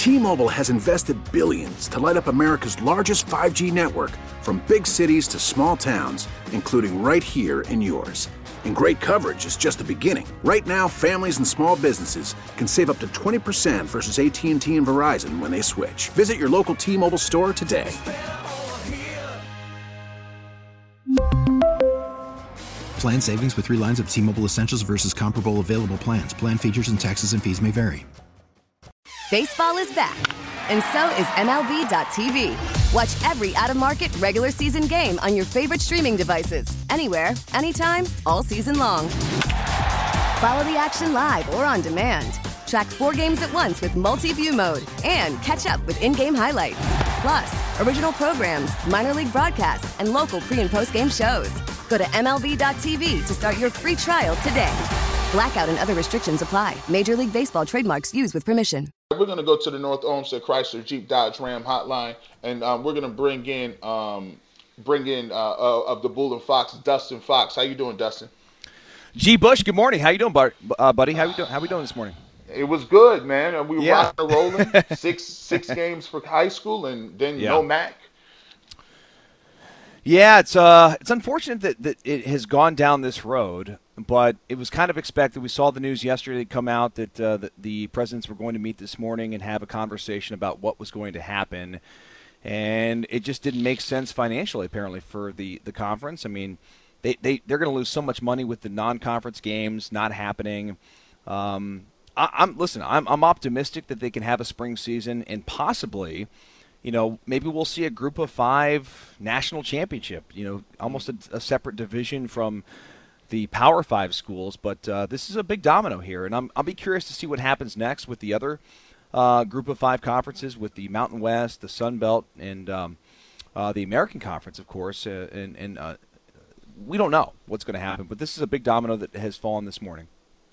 T-Mobile has invested billions to light up America's largest 5G network, from big cities to small towns, including right here in yours. And great coverage is just the beginning. Right now, families and small businesses can save up to 20% versus AT&T and Verizon when they switch. Visit your local T-Mobile store today. Plan savings with 3 lines of T-Mobile Essentials versus comparable available plans. Plan features and taxes and fees may vary. Baseball is back, and so is MLB.tv. Watch every out-of-market regular season game on your favorite streaming devices, anywhere, anytime, all season long. Follow the action live or on demand. Track 4 games at once with multi-view mode and catch up with in-game highlights. Plus, original programs, minor league broadcasts, and local pre- and post-game shows. Go to MLB.tv to start your free trial today. Blackout and other restrictions apply. Major League Baseball trademarks used with permission. We're going to go to the North Olmsted Chrysler Jeep Dodge Ram hotline, and we're going to bring in of the Bull and Fox, Dustin Fox. How you doing, Dustin? G. Bush, good morning. How you doing, buddy? How we doing this morning? It was good, man. We were rocking and rolling. six games for high school, and then no MAC. Yeah, it's unfortunate that it has gone down this road, but it was kind of expected. We saw the news yesterday come out that the presidents were going to meet this morning and have a conversation about what was going to happen, and it just didn't make sense financially, apparently, for the conference. I mean, they're going to lose so much money with the non-conference games not happening. I'm optimistic that they can have a spring season and possibly, maybe we'll see a group of 5 national championship, almost a separate division from the Power 5 schools. But this is a big domino here, and I'll be curious to see what happens next with the other group of 5 conferences, with the Mountain West, the Sun Belt, and the American Conference, of course. And we don't know what's going to happen, but this is a big domino that has fallen this morning.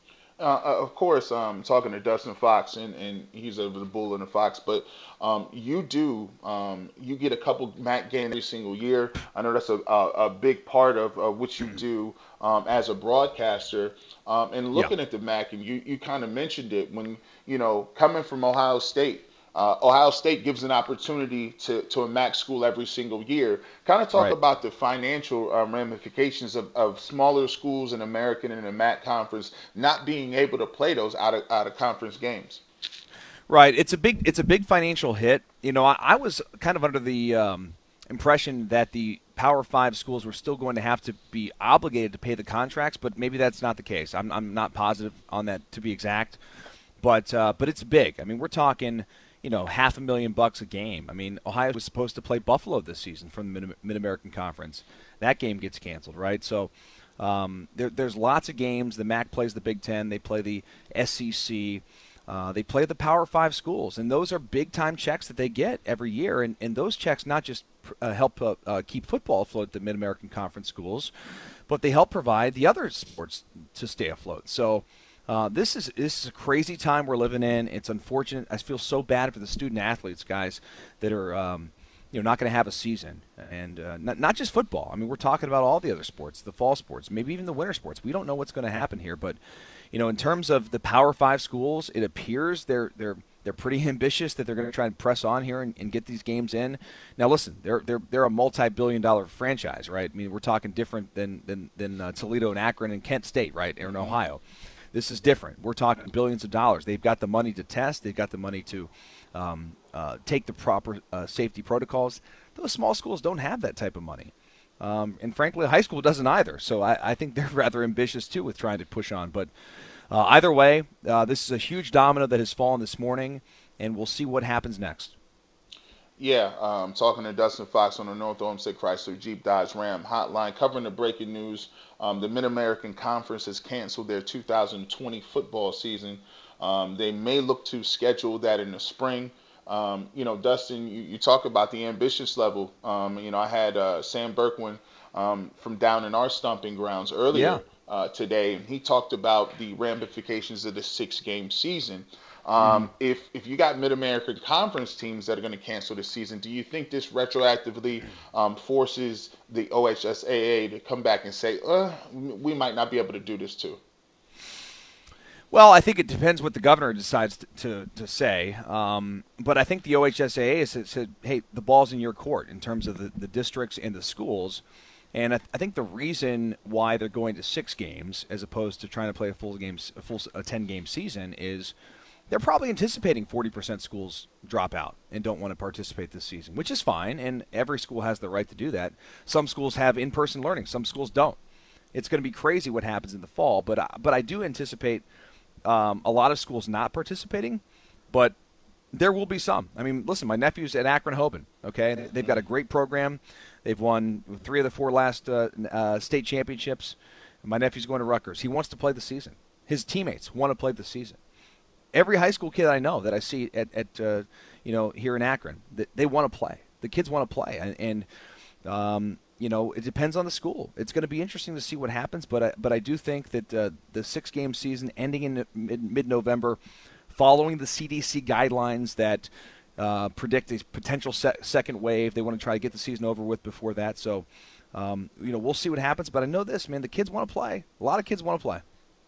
Of course, talking to Dustin Fox, and he's of the Bull and the Fox, but you get a couple MAC games every single year. I know that's a big part of what you do as a broadcaster. And looking at the MAC, and you kind of mentioned it when, coming from Ohio State. Ohio State gives an opportunity to a MAC school every single year. Kind of talk about the financial ramifications of smaller schools in American and the MAC conference not being able to play those out of conference games. Right, it's a big financial hit. I was kind of under the impression that the Power 5 schools were still going to have to be obligated to pay the contracts, but maybe that's not the case. I'm not positive on that, to be exact, but it's big. I mean, we're talking, $500,000 a game. I mean, Ohio was supposed to play Buffalo this season from the Mid-American Conference. That game gets canceled, right? So there's lots of games. The MAC plays the Big Ten. They play the SEC. They play the Power 5 schools, and those are big-time checks that they get every year. And those checks not just help keep football afloat at the Mid-American Conference schools, but they help provide the other sports to stay afloat. So this is a crazy time we're living in. It's unfortunate. I feel so bad for the student athletes, guys, that are not going to have a season, and not just football. I mean, we're talking about all the other sports, the fall sports, maybe even the winter sports. We don't know what's going to happen here, but in terms of the Power 5 schools, it appears they're pretty ambitious that they're going to try and press on here and get these games in. Now, listen, they're a multi-billion-dollar franchise, right? I mean, we're talking different than Toledo and Akron and Kent State, right, or in Ohio. This is different. We're talking billions of dollars. They've got the money to test. They've got the money to take the proper safety protocols. Those small schools don't have that type of money. And frankly, high school doesn't either. So I think they're rather ambitious, too, with trying to push on. But either way, this is a huge domino that has fallen this morning, and we'll see what happens next. Yeah, talking to Dustin Fox on the North Olmsted Chrysler Jeep Dodge Ram hotline, covering the breaking news. The Mid-American Conference has canceled their 2020 football season. They may look to schedule that in the spring. Dustin, you talk about the ambitious level. I had Sam Berkwin from down in our stomping grounds earlier today, and he talked about the ramifications of the 6-game season. If you got Mid-American Conference teams that are going to cancel this season, do you think this retroactively forces the OHSAA to come back and say, we might not be able to do this too? Well, I think it depends what the governor decides to say. But I think the OHSAA has said, hey, the ball's in your court in terms of the districts and the schools. And I think the reason why they're going to 6 games as opposed to trying to play a 10-game season is they're probably anticipating 40% schools drop out and don't want to participate this season, which is fine, and every school has the right to do that. Some schools have in-person learning. Some schools don't. It's going to be crazy what happens in the fall, but I do anticipate a lot of schools not participating, but there will be some. I mean, listen, my nephew's at Akron-Hoban, okay? They've got a great program. They've won 3 of the 4 last state championships. My nephew's going to Rutgers. He wants to play the season. His teammates want to play the season. Every high school kid I know that I see at here in Akron, they want to play. The kids want to play, and it depends on the school. It's going to be interesting to see what happens, but I do think that the 6-game season ending in mid-November, following the CDC guidelines that predict a potential second wave, they want to try to get the season over with before that. So, we'll see what happens. But I know this, man, the kids want to play. A lot of kids want to play.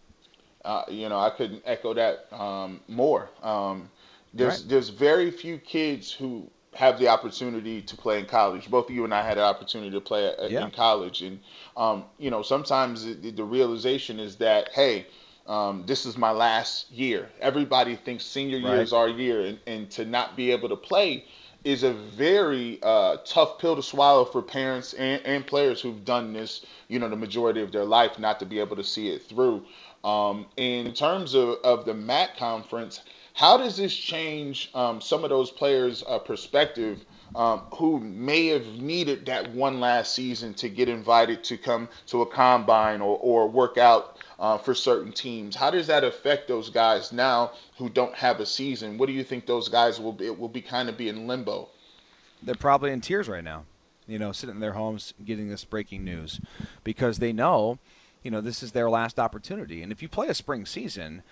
I couldn't echo that more. There's very few kids who have the opportunity to play in college. Both of you and I had the opportunity to play in college. And, sometimes the realization is that, hey, this is my last year. Everybody thinks senior year is our year. And to not be able to play is a very tough pill to swallow for parents and players who've done this, the majority of their life, not to be able to see it through. In terms of the MAC conference, how does this change some of those players' perspective who may have needed that one last season to get invited to come to a combine or work out for certain teams? How does that affect those guys now who don't have a season? What do you think those guys will be kind of be in limbo? They're probably in tears right now, sitting in their homes getting this breaking news because they know this is their last opportunity. And if you play a spring season,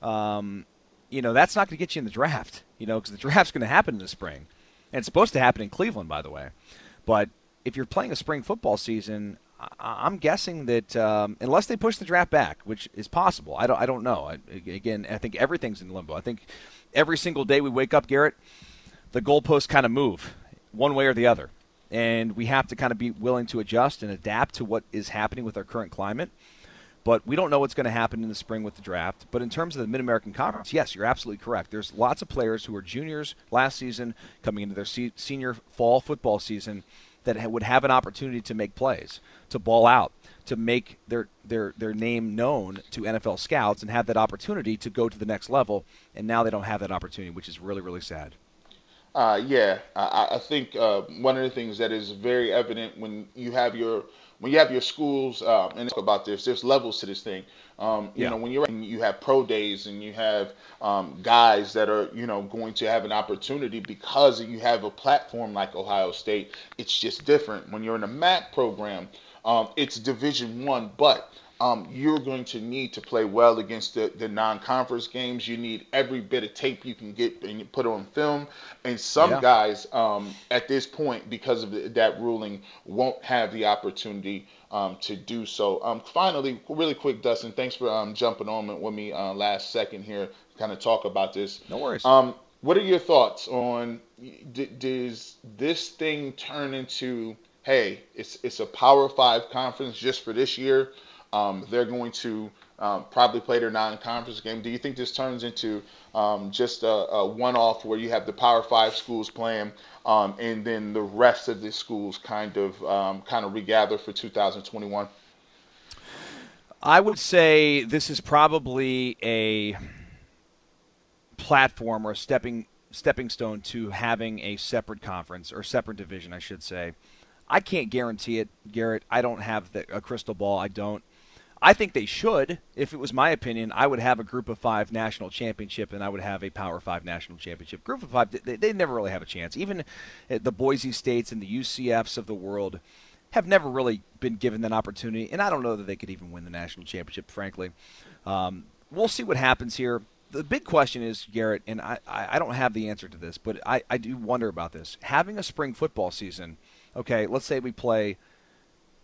that's not going to get you in the draft, because the draft's going to happen in the spring. And it's supposed to happen in Cleveland, by the way. But if you're playing a spring football season, I'm guessing that unless they push the draft back, which is possible, I don't know. I think everything's in limbo. I think every single day we wake up, Garrett, the goalposts kind of move one way or the other. And we have to kind of be willing to adjust and adapt to what is happening with our current climate. But we don't know what's going to happen in the spring with the draft. But in terms of the Mid-American Conference, yes, you're absolutely correct. There's lots of players who were juniors last season coming into their senior fall football season that would have an opportunity to make plays, to ball out, to make their name known to NFL scouts and have that opportunity to go to the next level. And now they don't have that opportunity, which is really, really sad. I think one of the things that is very evident when you have your schools, and talk about this, there's levels to this thing. When you have pro days and you have guys that are, going to have an opportunity because you have a platform like Ohio State. It's just different. When you're in a MAC program, it's Division I, but you're going to need to play well against the non-conference games. You need every bit of tape you can get and you put on film. And some guys at this point, because of that ruling, won't have the opportunity to do so. Finally, really quick, Dustin, thanks for jumping on with me last second here to kind of talk about this. No worries. What are your thoughts on, does this thing turn into, hey, it's a Power 5 conference just for this year? They're going to probably play their non-conference game. Do you think this turns into just a one-off where you have the Power 5 schools playing and then the rest of the schools kind of regather for 2021? I would say this is probably a platform or a stepping stone to having a separate conference or separate division, I should say. I can't guarantee it, Garrett. I don't have a crystal ball. I don't. I think they should. If it was my opinion, I would have a Group of 5 national championship and I would have a Power 5 national championship. Group of 5, they never really have a chance. Even the Boise States and the UCFs of the world have never really been given that opportunity, and I don't know that they could even win the national championship, frankly. We'll see what happens here. The big question is, Garrett, and I don't have the answer to this, but I do wonder about this. Having a spring football season, okay, let's say we play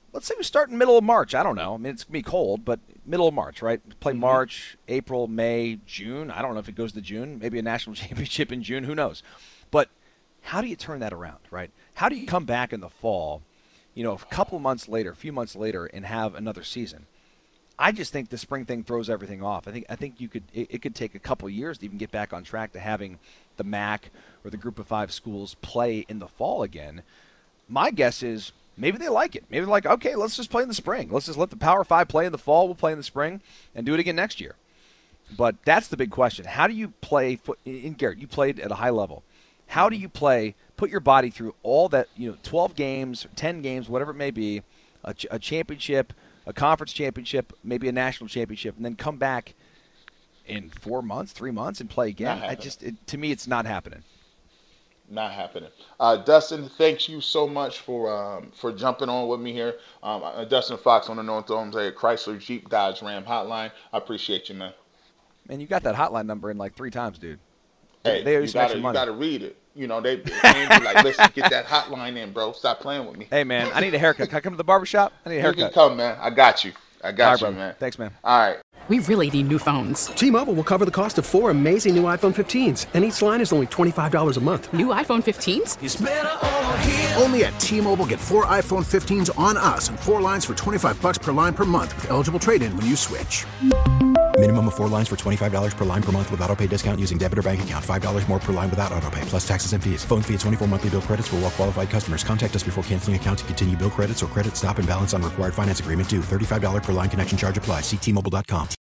let's say we start in middle of March. I don't know. I mean, it's going to be cold, but middle of March, right? Play March, April, May, June. I don't know if it goes to June. Maybe a national championship in June. Who knows? But how do you turn that around, right? How do you come back in the fall, a couple months later, a few months later, and have another season? I just think the spring thing throws everything off. I think it could take a couple years to even get back on track to having the MAC or the Group of 5 schools play in the fall again. My guess is maybe they like it. Maybe they're like, okay, let's just play in the spring. Let's just let the Power 5 play in the fall. We'll play in the spring and do it again next year. But that's the big question. How do you play Garrett, you played at a high level. How do you put your body through all that, 12 games, 10 games, whatever it may be, a championship, a conference championship, maybe a national championship, and then come back in 4 months, 3 months, and play again? To me, it's not happening. Not happening. Dustin, thanks you so much for jumping on with me here. Dustin Fox on the North Olmsted Chrysler Jeep Dodge Ram hotline. I appreciate you, man. Man, you got that hotline number in like 3 times, dude. Hey, they you gotta read it. They be like, listen, get that hotline in, bro. Stop playing with me. Hey, man, I need a haircut. Can I come to the barbershop? I need a haircut. You can come, man. I got you. All right, brother. Man. Thanks, man. All right. We really need new phones. T-Mobile will cover the cost of 4 amazing new iPhone 15s, and each line is only $25 a month. New iPhone 15s? It's better over here. Only at T-Mobile, get 4 iPhone 15s on us and 4 lines for $25 per line per month with eligible trade-in when you switch. Minimum of 4 lines for $25 per line per month with autopay discount using debit or bank account. $5 more per line without autopay, plus taxes and fees. Phone fee at 24 monthly bill credits for well-qualified customers. Contact us before canceling account to continue bill credits or credit stop and balance on required finance agreement due. $35 per line connection charge applies. See T-Mobile.com.